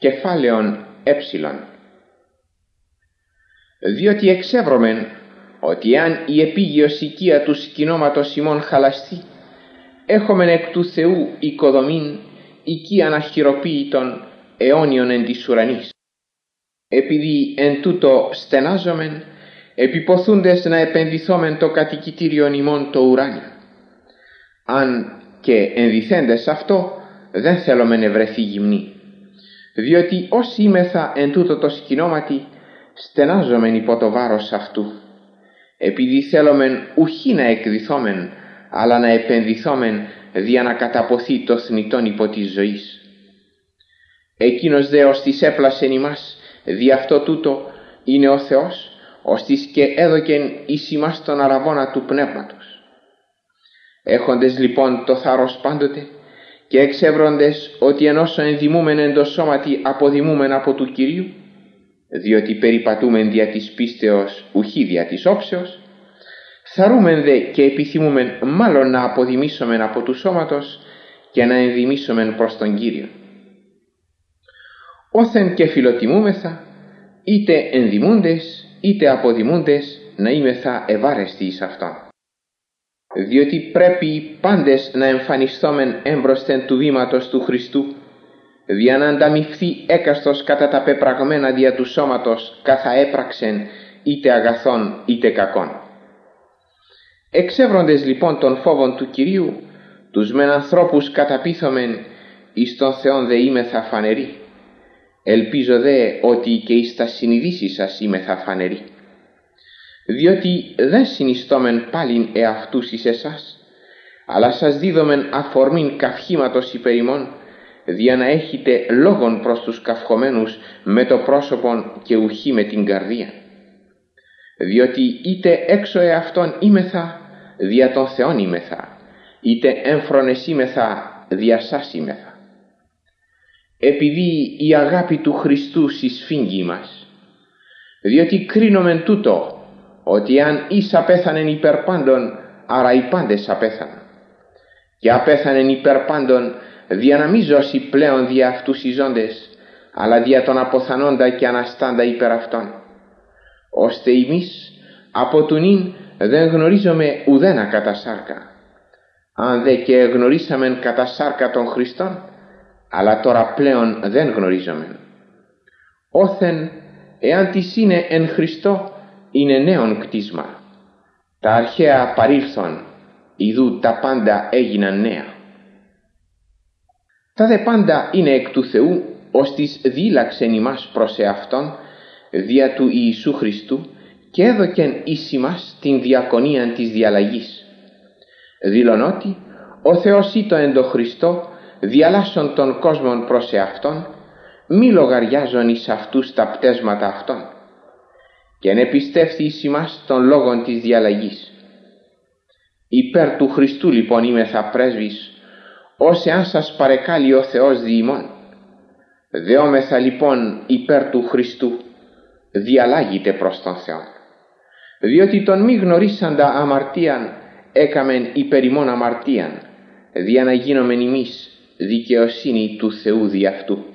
Κεφάλαιον έψιλον. Διότι εξεύρωμεν ότι αν η επίγειος οικία του σκηνώματος ημών χαλαστεί, έχομεν εκ του Θεού οικοδομήν οικίαν αχυροποίητον αιώνιον εν της ουρανής. Επειδή εν τούτο στενάζομεν, επιποθούντες να επενδυθόμεν το κατοικητήριον ημών το ουράνιο. Αν και ενδυθέντες αυτό, δεν θέλομεν ευρεθεί γυμνή, διότι όσοι είμεθα εν τούτο το σκηνώματι, στενάζομεν υπό το βάρος αυτού, επειδή θέλομεν ουχή να εκδυθόμεν, αλλά να επενδυθόμεν δια να καταποθεί το θνητόν υπό της ζωής. Εκείνος δε ώστις έπλασεν ημάς δι' αυτό τούτο είναι ο Θεός, ώστις και έδωκεν εις ημάς τον αραβώνα του πνεύματος. Έχοντες λοιπόν το θάρρος πάντοτε και εξεύροντες ότι εν όσο ενδημούμεν εν το σώματι αποδημούμεν από του Κυρίου, διότι περιπατούμεν δια της πίστεως ουχή δια της όψεως, θαρούμεν δε και επιθυμούμεν μάλλον να αποδημήσομεν από του σώματος και να ενδημήσομεν προς τον Κύριο. Όθεν και φιλοτιμούμεθα, είτε ενδημούντες είτε αποδημούντες, να είμεθα ευάρεστοι εις αυτόν. Διότι πρέπει πάντες να εμφανιστόμεν έμπροσθεν του βήματος του Χριστού, δια να ανταμυφθεί έκαστος κατά τα πεπραγμένα δια του σώματος καθα έπραξεν είτε αγαθών είτε κακών. Εξεύροντες λοιπόν των φόβων του Κυρίου, τους μεν ανθρώπους καταπίθομεν, εις τον Θεόν δε είμεθα φανεροί. Ελπίζω δε ότι και εις τα συνειδήσεις σας είμεθα φανεροί. Διότι δεν συνιστόμεν πάλιν εαυτούς εις εσάς, αλλά σας δίδομεν αφορμήν καυχήματος υπέρ ημών, δια να έχετε λόγον προς τους καυχωμένους με το πρόσωπον και ουχή με την καρδία. Διότι είτε έξω εαυτόν είμεθα, δια των Θεών είμεθα, είτε έμφρονες σήμεθα, δια σας είμεθα. Επειδή η αγάπη του Χριστού συσφίγγει μας, διότι κρίνομεν τούτο, ότι αν εις απέθανεν υπέρ πάντων, άρα οι πάντες απέθαναν, και απέθανεν υπέρ πάντων, δια να μη ζώσει πλέον δια αυτούς οι ζώντες, αλλά δια τον αποθανόντα και αναστάντα υπέρ αυτών, ώστε εμείς από του νυν δεν γνωρίζομαι ουδένα κατά σάρκα, αν δε και γνωρίσαμεν κατά σάρκα των Χριστών, αλλά τώρα πλέον δεν γνωρίζομεν. Όθεν, εάν της είναι εν Χριστώ, είναι νέον κτίσμα. Τα αρχαία παρήλθον, ιδού τα πάντα έγιναν νέα. Τα δε πάντα είναι εκ του Θεού, ώστις δίλαξεν ημάς προς εαυτόν, δια του Ιησού Χριστού, και έδωκεν εις ημάς την διακονίαν της διαλλαγής. Δηλωνότι, ο Θεός ήτο εν το Χριστό, διαλάσσον τον κόσμον προς εαυτόν, μη λογαριάζον εις αυτούς τα πτέσματα αυτών, και εν επιστεύθη εις ημάς των λόγων της διαλλαγής. Υπέρ του Χριστού λοιπόν είμεθα πρέσβης, ως εάν σας παρεκάλει ο Θεός δι' ημών. Δεόμεθα λοιπόν υπέρ του Χριστού, διαλάγητε προς τον Θεό. Διότι τον μη γνωρίσαντα αμαρτίαν έκαμεν υπέρ ημών αμαρτίαν, δια να γίνομεν ημείς δικαιοσύνη του Θεού δι' αυτού.